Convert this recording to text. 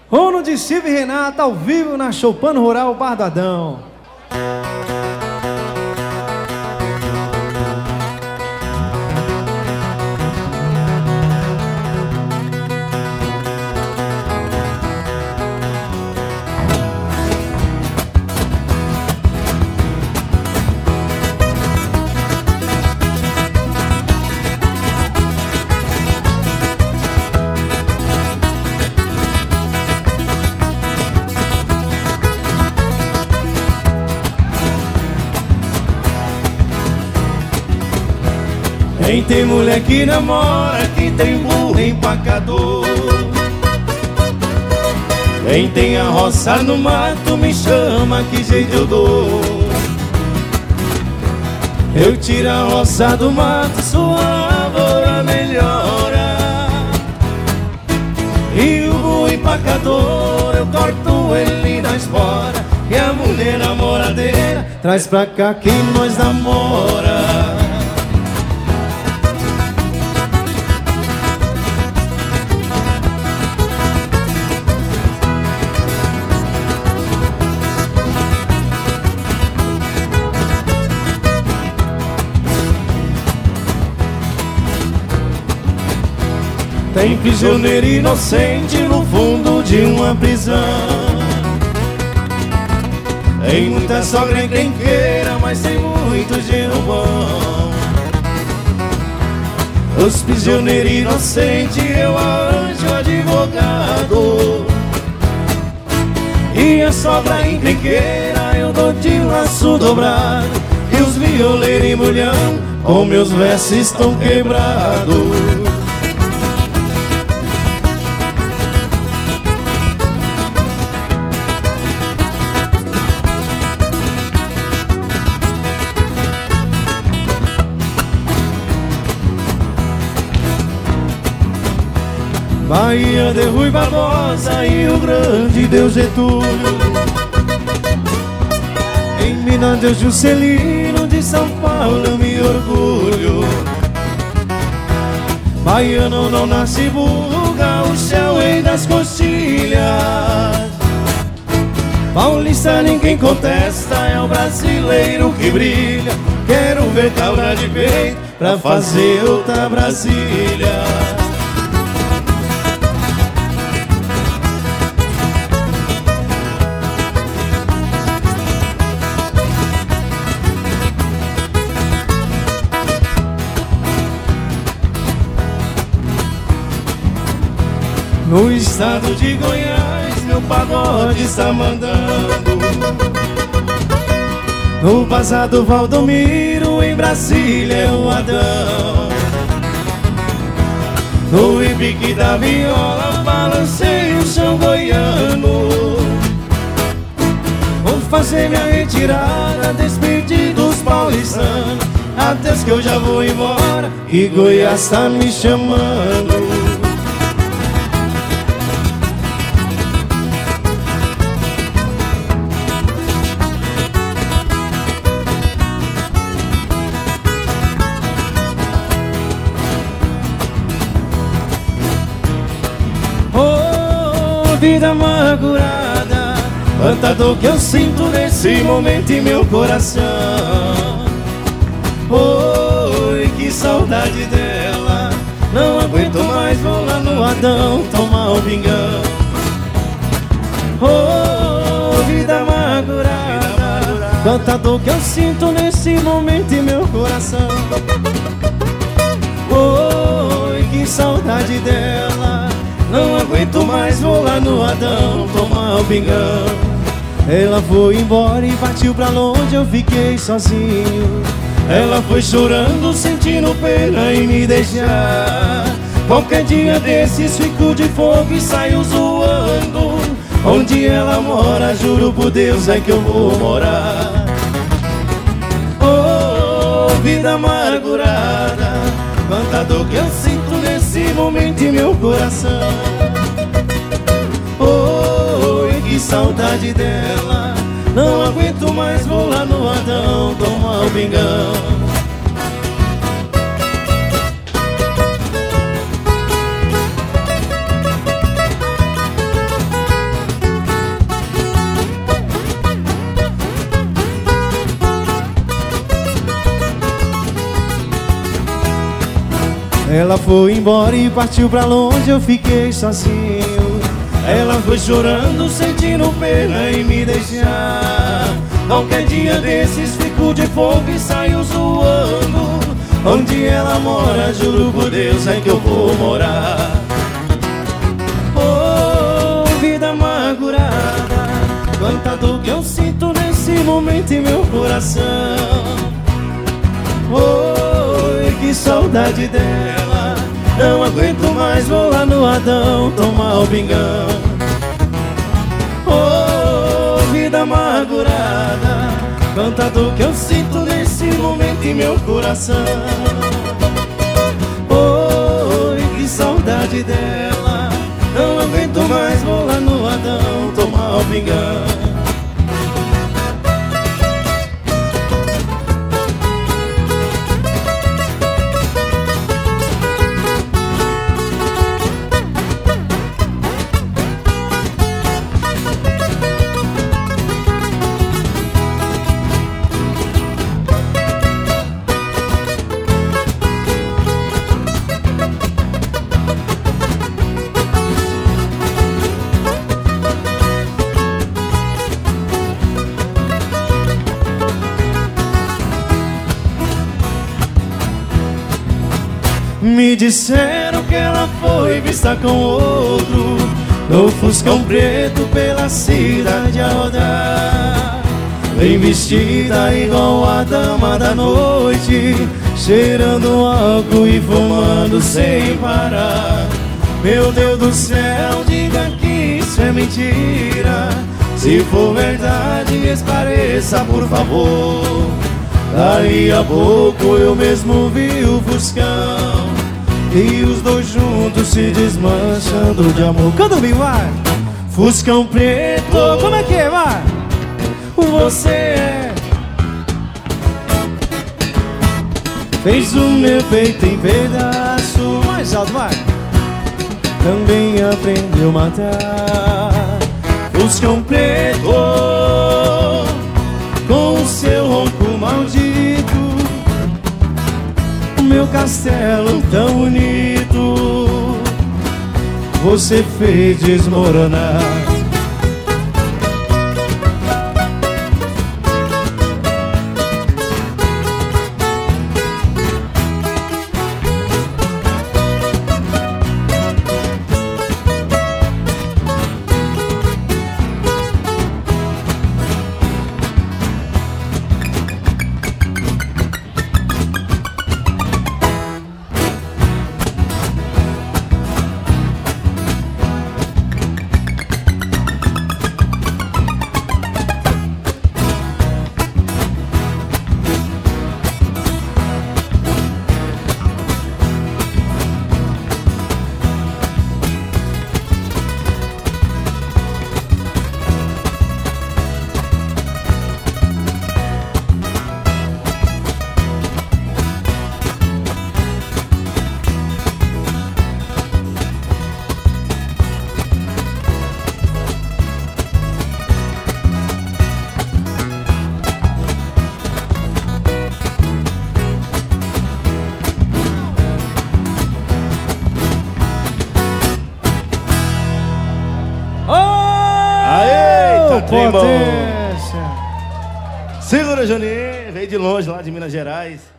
Rono de Silvio e Renata ao vivo na Choupano Rural Bar do Adão. Quem tem mulher que namora, quem tem burro empacador. Quem tem a roça no mato me chama, que jeito eu dou. Eu tiro a roça do mato, sua lavoura melhora. E o burro empacador, eu corto ele na espora. E a mulher namoradeira traz pra cá que nós namora. Tem prisioneiro inocente no fundo de uma prisão. Tem muita sogra encrenqueira, mas tem muito dinheiro bom. Os prisioneiros inocentes eu arranjo advogado. E a sogra encrenqueira eu dou de laço dobrado. E os violeiros e mulhão com meus versos estão quebrados. Bahia de Rui Barbosa e o grande Deus Getúlio. Em Minas Deus Juscelino, de São Paulo eu me orgulho. Baiano não nasce burro, gaúcho é o rei das coxilhas. Paulista ninguém contesta, é o brasileiro que brilha. Quero ver cabra de peito pra fazer outra Brasília. No estado de Goiás, meu pagode está mandando. No passado, Valdomiro, em Brasília é o Adão. No repique da viola, balancei o chão goiano. Vou fazer minha retirada, despedir dos paulistanos. Até que eu já vou embora e Goiás tá me chamando. Vida amargurada, quanta dor que eu sinto nesse momento em meu coração. Oi, que saudade dela, não aguento mais, vou lá no Adão tomar um pingão. Oh, vida amargurada, quanta dor que eu sinto nesse momento em meu coração. Oi, que saudade dela, não aguento mais, vou lá no Adão tomar um pingão. Ela foi embora e partiu pra longe, eu fiquei sozinho. Ela foi chorando, sentindo pena em me deixar. Qualquer dia desses fico de fogo e saio zoando. Onde ela mora, juro por Deus é que eu vou morar. Oh, vida amargurada, quanta dor que eu sinto nesse momento em meu coração. Oh, que saudade dela, não aguento mais, vou lá no Adão tomar um pingão. Ela foi embora e partiu pra longe, eu fiquei sozinho. Ela foi chorando, sentindo pena em me deixar. Qualquer dia desses fico de folga e saio zoando. Onde ela mora, juro por Deus, é que eu vou morar. Oh, vida amargurada, quanta dor que eu sinto nesse momento em meu coração. Oh, que saudade dela, não aguento mais, vou lá no Adão tomar o pingão. Oh, vida amargurada, quanta dor que eu sinto nesse momento em meu coração. Oh, que saudade dela, não aguento mais, vou lá no Adão tomar o pingão. Me disseram que ela foi vista com outro, no Fuscão preto pela cidade a rodar. Bem vestida igual a dama da noite, cheirando álcool e fumando sem parar. Meu Deus do céu, diga que isso é mentira. Se for verdade, esclareça por favor. Daí a pouco eu mesmo vi o Fuscão e os dois juntos se desmanchando de amor. Canta bem, vai! Fuscão preto, Como é que é, vai? você é. Fez o meu peito em pedaço, Mais alto, vai! também aprendeu a matar. Fuscão preto, com o seu ronco maldito, o meu castelo tão bonito você fez desmoronar. Potência! Segura, Juninho, veio de longe lá de Minas Gerais.